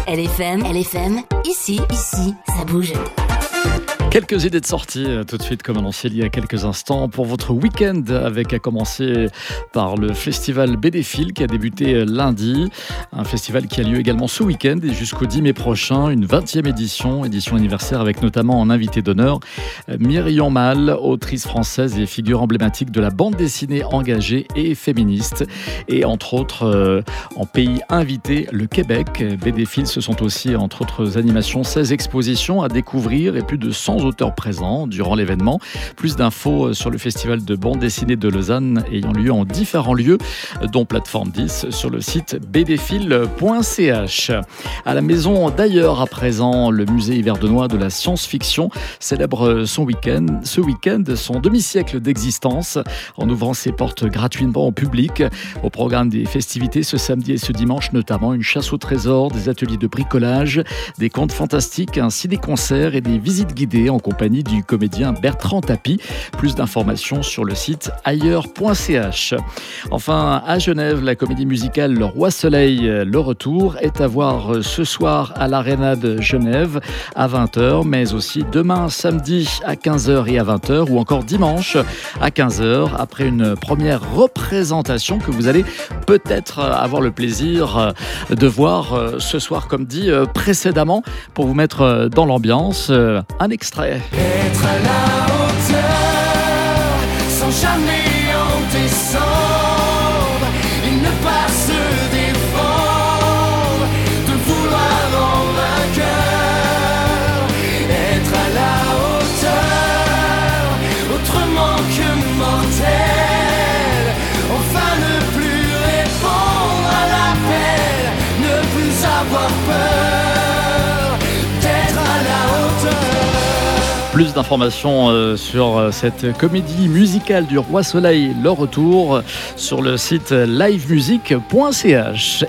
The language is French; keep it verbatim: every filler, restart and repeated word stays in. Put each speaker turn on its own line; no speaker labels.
L F M, L F M, ici, ici, ça bouge.
Quelques idées de sortie euh, tout de suite, comme annoncé il y a quelques instants, pour votre week-end, avec à commencer par le festival Bédéphile qui a débuté euh, lundi. Un festival qui a lieu également ce week-end et jusqu'au dix mai prochain, une vingtième édition, édition anniversaire avec notamment en invité d'honneur euh, Myriam Mal, autrice française et figure emblématique de la bande dessinée engagée et féministe. Et entre autres, euh, en pays invité, le Québec. Bédéphile, ce sont aussi, entre autres animations, seize expositions à découvrir et plus de cent auteurs présents durant l'événement. Plus d'infos sur le festival de bande dessinée de Lausanne ayant lieu en différents lieux, dont Plateforme dix, sur le site b d f i l point c h. À la maison d'ailleurs, à présent, le musée Yverdenois de la science-fiction célèbre son week-end, ce week-end son demi-siècle d'existence en ouvrant ses portes gratuitement au public. Au programme des festivités ce samedi et ce dimanche, notamment une chasse au trésor, des ateliers de bricolage, des contes fantastiques, ainsi des concerts et des visites guidées en compagnie du comédien Bertrand Tapie. Plus d'informations sur le site ailleurs point c h. Enfin, à Genève, la comédie musicale Le Roi Soleil, le retour, est à voir ce soir à l'Arena de Genève à vingt heures, mais aussi demain samedi à quinze heures et à vingt heures, ou encore dimanche à quinze heures, après une première représentation que vous allez peut-être avoir le plaisir de voir ce soir, comme dit précédemment, pour vous mettre dans l'ambiance. Un extrait.
Être à la hauteur, sans jamais en descendre, et ne pas se défendre, de vouloir en vainqueur. Être à la hauteur, autrement que mortel, enfin ne plus répondre à l'appel, ne plus avoir peur, d'être à la hauteur.
Plus d'informations euh, sur euh, cette comédie musicale du Roi Soleil, le retour, sur le site live music point c h.